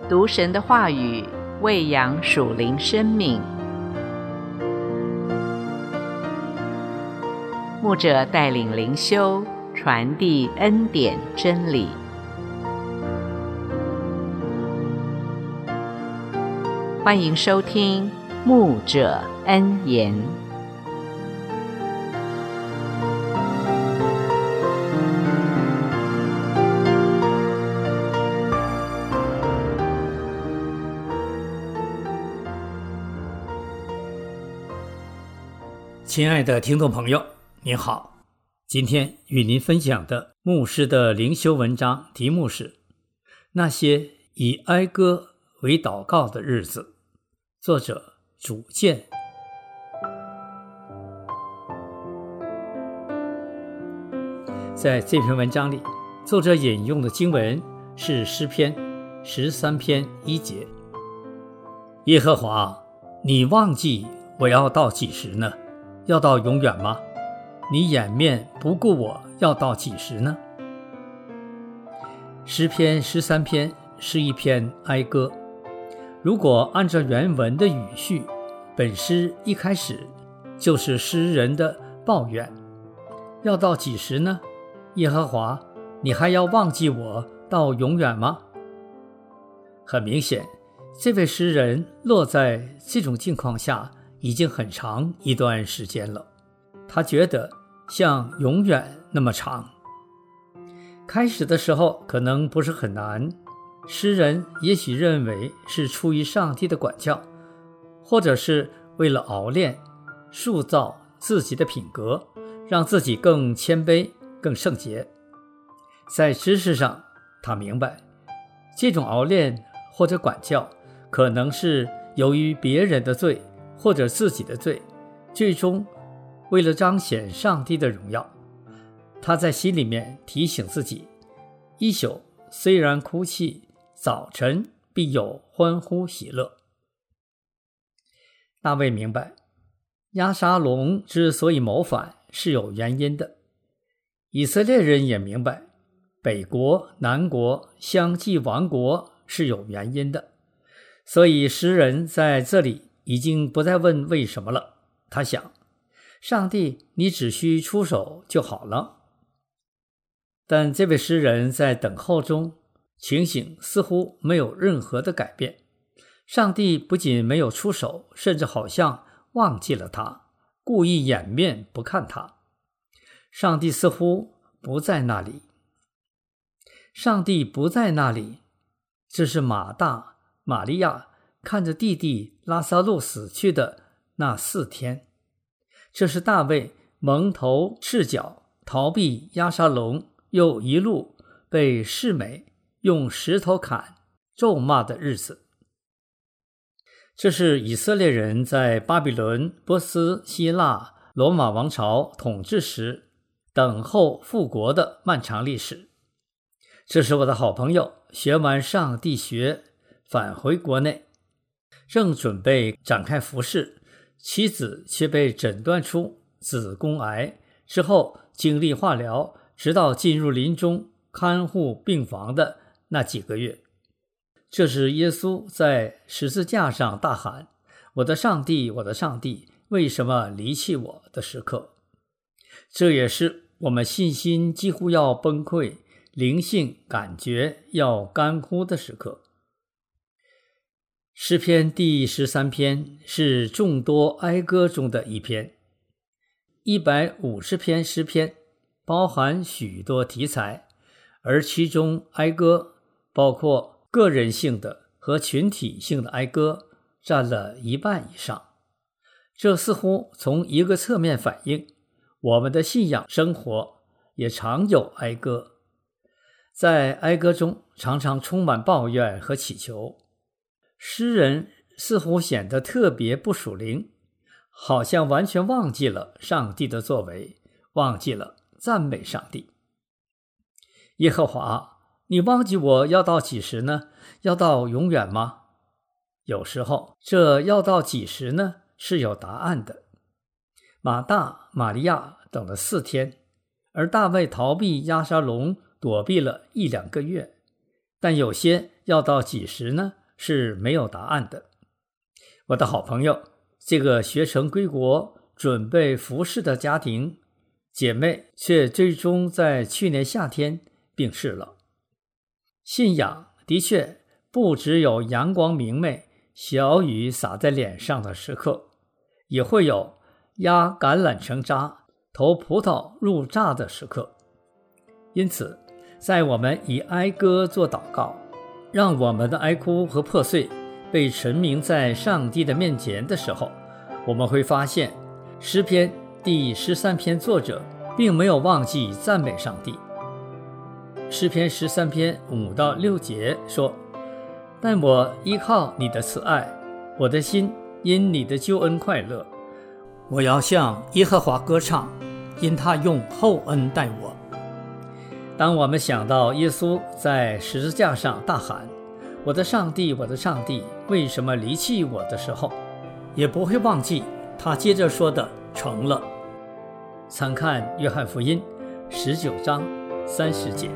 读神的话语，喂养属灵生命。牧者带领灵修，传递恩典真理。欢迎收听牧者恩言。 亲爱的听众朋友，您好，今天与您分享的牧师的灵修文章题目是那些以哀歌为祷告的日子，作者主见。在这篇文章里，作者引用的经文是诗篇13篇1节。耶和华，你忘记我要到几时呢？要到永远吗？你掩面不顾我，要到几时呢？诗篇13篇是一篇哀歌，如果按照原文的语序，本诗一开始就是诗人的抱怨。要到几时呢？耶和华，你还要忘记我到永远吗？很明显，这位诗人落在这种境况下已经很长一段时间了，他觉得像永远那么长。开始的时候可能不是很难，诗人也许认为是出于上帝的管教，或者是为了熬练塑造自己的品格，让自己更谦卑更圣洁。在知识上他明白，这种熬练或者管教可能是由于别人的罪或者自己的罪，最终为了彰显上帝的荣耀，他在心里面提醒自己，一宿虽然哭泣，早晨必有欢呼喜乐。大卫明白，押沙龙之所以谋反是有原因的，以色列人也明白，北国南国相继亡国是有原因的，所以诗人在这里已经不再问为什么了。他想，上帝，你只需出手就好了。但这位诗人在等候中，情形似乎没有任何的改变。上帝不仅没有出手，甚至好像忘记了他，故意掩面不看他。上帝似乎不在那里。上帝不在那里，这是马大、玛利亚看着弟弟拉撒路死去的那4天，这是大卫蒙头赤脚逃避押沙龙，又一路被示每用石头砍咒骂的日子。这是以色列人在巴比伦、波斯、希腊、罗马王朝统治时等候复国的漫长历史。这是我的好朋友学完上帝学返回国内，正准备展开服事，妻子却被诊断出子宫癌，之后经历化疗，直到进入临终看护病房的那几个月。这是耶稣在十字架上大喊，我的上帝，我的上帝，为什么离弃我的时刻。这也是我们信心几乎要崩溃，灵性感觉要干枯的时刻。诗篇第13篇是众多哀歌中的一篇。150篇诗篇包含许多题材，而其中哀歌包括个人性的和群体性的哀歌占了1半以上。这似乎从一个侧面反映我们的信仰生活也常有哀歌。在哀歌中常常充满抱怨和祈求，诗人似乎显得特别不属灵，好像完全忘记了上帝的作为，忘记了赞美上帝。耶和华，你忘记我要到几时呢？要到永远吗？有时候这要到几时呢是有答案的。马大、玛利亚等了4天，而大卫逃避押沙龙躲避了1-2个月， 但有些要到几时呢？是没有答案的。我的好朋友，这个学成归国准备服侍的家庭姐妹却最终在去年夏天病逝了。信仰的确不只有阳光明媚、小雨洒在脸上的时刻，也会有压橄榄成渣、投葡萄入榨的时刻。因此，在我们以哀歌做祷告，让我们的哀哭和破碎被陈明在上帝的面前的时候，我们会发现诗篇第13篇作者并没有忘记赞美上帝。诗篇13篇5到6节说：但我依靠你的慈爱，我的心因你的救恩快乐。我要向耶和华歌唱，因他用厚恩待我。当我们想到耶稣在十字架上大喊我的上帝，我的上帝，为什么离弃我的时候，也不会忘记他接着说的成了。参看约翰福音19章30节。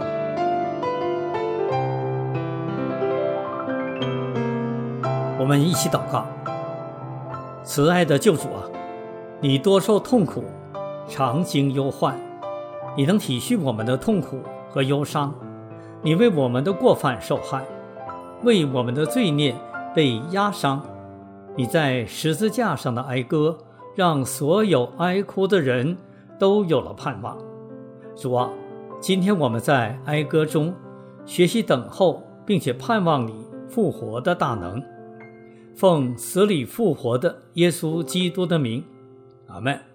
我们一起祷告。慈爱的救主啊，你多受痛苦，常经忧患，你能体恤我们的痛苦和忧伤，你为我们的过犯受害，为我们的罪孽被压伤。你在十字架上的哀歌，让所有哀哭的人都有了盼望。主啊，今天我们在哀歌中学习等候，并且盼望你复活的大能。奉死里复活的耶稣基督的名，阿们。